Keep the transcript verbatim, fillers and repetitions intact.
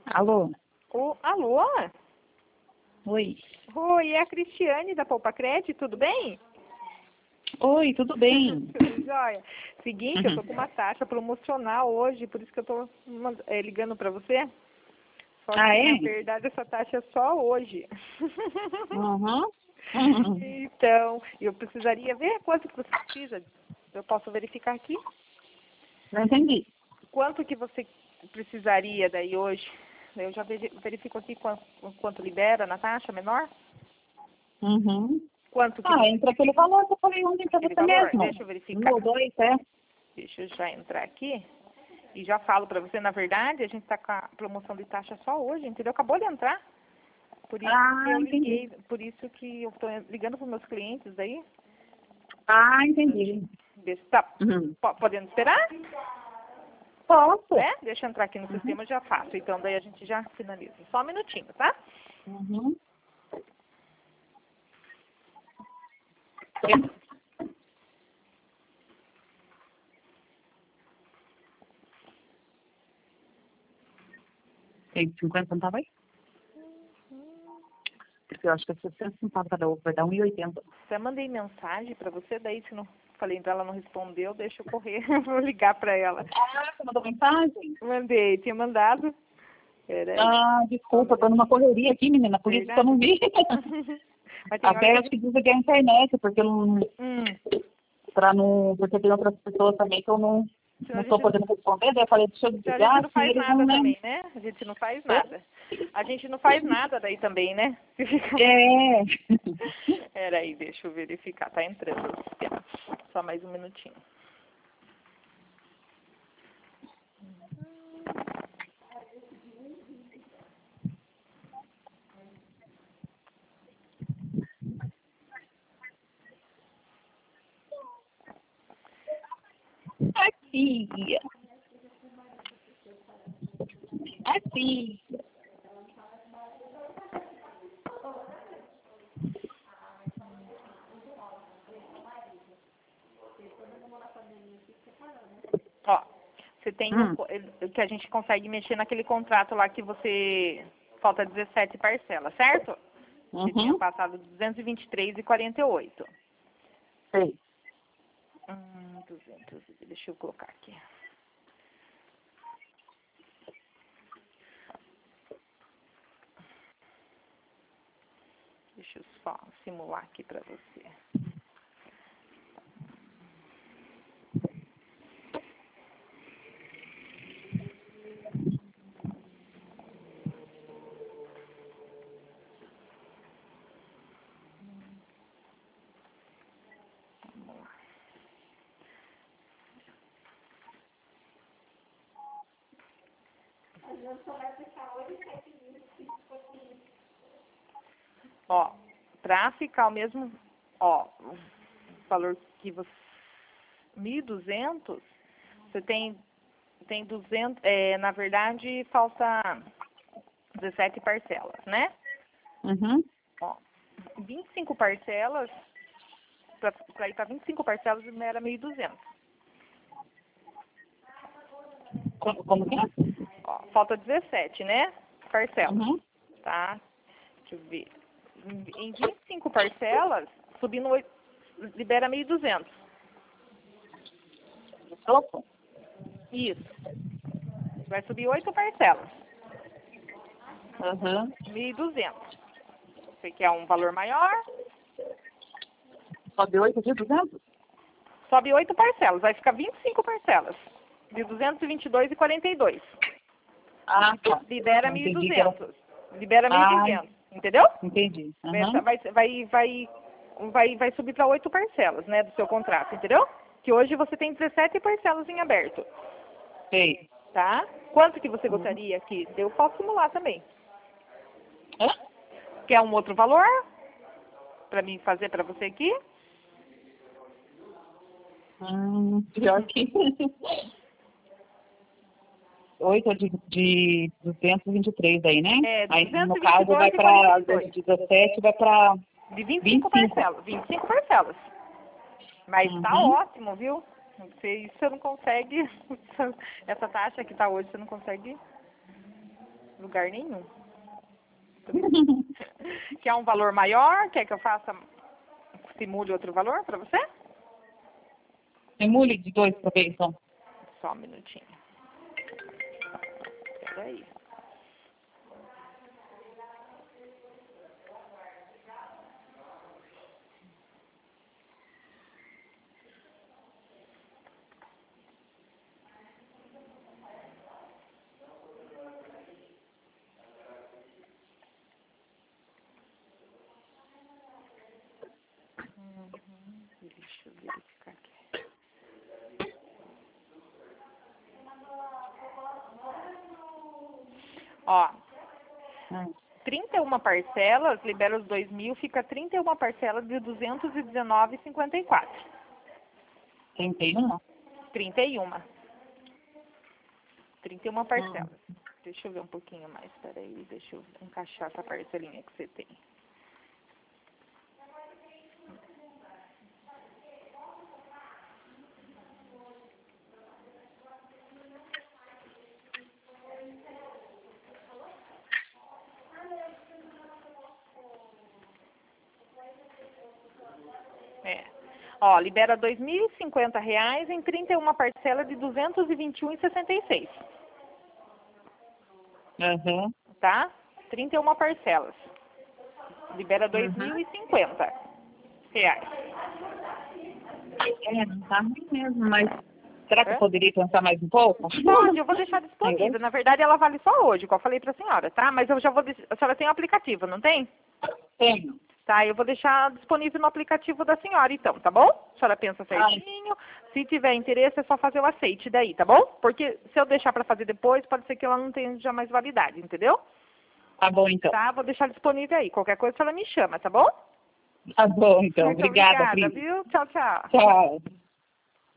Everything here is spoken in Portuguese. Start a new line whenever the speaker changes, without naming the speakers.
Alô?
Ô, alô?
Oi.
Oi, é a Cristiane da Poupa Cred, tudo bem?
Oi, tudo bem?
Tudo jóia. Seguinte, eu tô
Uhum.
com uma taxa promocional hoje, por isso que eu tô mand- eh, ligando pra você. Só
Ah,
que,
é?
na verdade, essa taxa é só hoje.
Uhum. Uhum.
Então, eu precisaria ver quanto que você precisa. Eu posso verificar aqui?
Não entendi.
Quanto que você precisaria daí hoje? Eu já veri- verifico aqui quanto, quanto libera na taxa menor.
Uhum.
Quanto que
Ah,
você...
entra aquele valor que eu falei ontem pra
Aquele
você
valor?
mesmo.
Deixa eu
Um
verificar.
ou dois, é?
Deixa eu já entrar aqui e já falo pra você, na verdade, a gente tá com a promoção de taxa só hoje, entendeu? Acabou de entrar. Por isso que
Ah,
eu
entendi.
liguei, por isso que eu tô ligando pros meus clientes daí.
Ah, entendi.
Ver se tá
Uhum.
po- podendo esperar?
Posso?
É? Deixa eu entrar aqui no
Uhum.
sistema e já faço. Então daí a gente já finaliza. Só um minutinho, tá?
Uhum. Tem cinquenta centavos aí? Porque eu acho que é sessenta centavos cada ovo, vai dar um e oitenta.
Já mandei mensagem pra você, daí se não falei pra ela não respondeu, deixa eu correr, vou ligar pra ela.
Ah, você mandou mensagem?
Mandei, tinha mandado. Peraí.
Ah, desculpa, tô numa correria aqui, menina, por isso que eu não vi.
Mas tem hora
Até
que a
acho que
gente...
diz que é a internet, porque eu não,
Hum,
pra não, porque tem outras pessoas também que eu não,
senão
não
a
estou
gente,
podendo responder, daí eu falei, deixa eu
senão a gente
desligar,
não
assim
faz
eles não
nada
lembram.
também, né? A gente não faz nada. A gente não faz nada daí também, né?
É.
Peraí, deixa eu verificar. Tá entrando no sistema. Só mais um minutinho.
Aqui. Aqui.
Ó, você tem o
Hum.
co- o que a gente consegue mexer naquele contrato lá que você... Falta dezessete parcelas, certo? Você tinha
Uhum.
passado duzentos e vinte e três e quarenta e oito.
Sei.
Hum, duzentos, deixa eu colocar aqui. Deixa eu só simular aqui pra você. Vamos lá. Ó, pra ficar o mesmo, ó, o valor que você... mil e duzentos, você tem, tem duzentos, é, na verdade, falta dezessete parcelas, né?
Uhum.
Ó, vinte e cinco parcelas, pra, pra ir pra vinte e cinco parcelas, era mil e duzentos.
Como, como que é?
Ó, falta dezessete, né? Parcelas,
Uhum.
tá? Deixa eu ver. Em vinte e cinco parcelas, subindo oito, libera mil e duzentos.
Opa.
Isso. Vai subir oito parcelas.
Uhum.
mil e duzentos. Você quer um valor maior?
Sobe oito de duzentos?
Sobe oito parcelas. Vai ficar vinte e cinco parcelas. De duzentos e vinte e dois e quarenta e dois.
Ah, tá.
Libera mil e
Entendi que era...
duzentos. Libera mil e
Ah,
duzentos. Entendeu?
entendi.
Essa
Uhum.
vai, vai, vai, vai, vai subir para oito parcelas, né, do seu contrato, entendeu? Que hoje você tem dezessete parcelas em aberto,
Sei.
tá? Quanto que você
Uhum.
gostaria que eu posso simular também?
É?
Quer um outro valor para mim fazer para você aqui?
Hum, pior que... oito de, de duzentos e vinte e três aí, né?
É,
Aí, no
duzentos e vinte e
caso,
dois
vai
e quarenta
para
e dois.
dezessete, vai para
De vinte e
vinte
cinco
e cinco.
parcelas. vinte e cinco parcelas. Mas tá
Uhum.
ótimo, viu? Você, isso você não consegue. Essa taxa que tá hoje, você não consegue. Lugar nenhum. Quer um valor maior? Quer que eu faça, simule outro valor para você?
Simule de dois pra ver, então.
Só um minutinho. Peraí. Uhum. Deixa eu verificar aqui. Ó,
Hum.
trinta e uma parcelas, libera os dois mil, fica trinta e uma parcelas de duzentos e dezenove reais e cinquenta e quatro centavos.
trinta e um?
trinta e uma. trinta e uma parcelas.
Hum.
Deixa eu ver um pouquinho mais, peraí, deixa eu encaixar essa parcelinha que você tem. É. Ó, libera dois mil e cinquenta reais em trinta e uma parcelas de duzentos e vinte e um reais e sessenta e seis centavos.
Uhum.
Tá? trinta e uma parcelas. Libera dois
Uhum.
mil e cinquenta reais.
É, não tá ruim mesmo, mas será que
É?
eu poderia pensar mais um pouco?
Pode, eu vou deixar disponível.
Entendeu?
Na verdade, ela vale só hoje, como eu falei pra senhora, tá? Mas eu já vou... deix- A senhora tem o aplicativo, não tem?
Tenho.
Tá, eu vou deixar disponível no aplicativo da senhora, então, tá bom? A senhora pensa certinho. Se tiver interesse, é só fazer o aceite daí, tá bom? Porque se eu deixar pra fazer depois, pode ser que ela não tenha já mais validade, entendeu?
Tá bom, então.
Tá, vou deixar disponível aí. Qualquer coisa, a senhora me chama, tá bom?
Tá bom, então.
Muito
Obrigada,
obrigada,
Pri.
viu? Tchau, tchau.
Tchau.